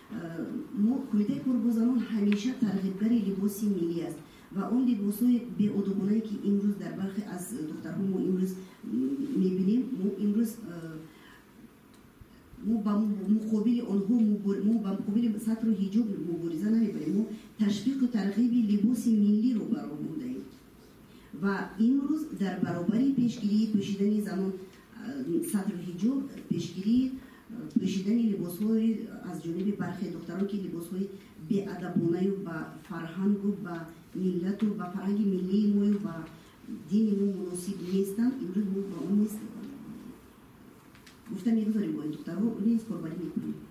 ما کمیته کارگزاران همیشه ترغیبگر لباس ملی است و اون لباس‌های بی‌ادبانه‌ای که امروز در برخی از دخترها ما امروز می‌بینیم، ما امروز ما با مقابل آنها ما با مقابل سطر و حجاب مبارزه نمی‌کنیم، ما تشویق و ترغیب لباس ملی رو برآورده ایم و این روز در برابری پیشگیری پوشیدن زنان سطر و حجاب، پیشگیری پوشیدن لباس‌های از جانب برخی دختران که لباس‌های بی‌ادبانه و با فرهنگ و با ملت و با فرهنگ ملی ما و با دین ما مناسب نیستند، امروز ما با اون نیست گفتم میگذاریم با این دخترها نیست قربانی میکنیم.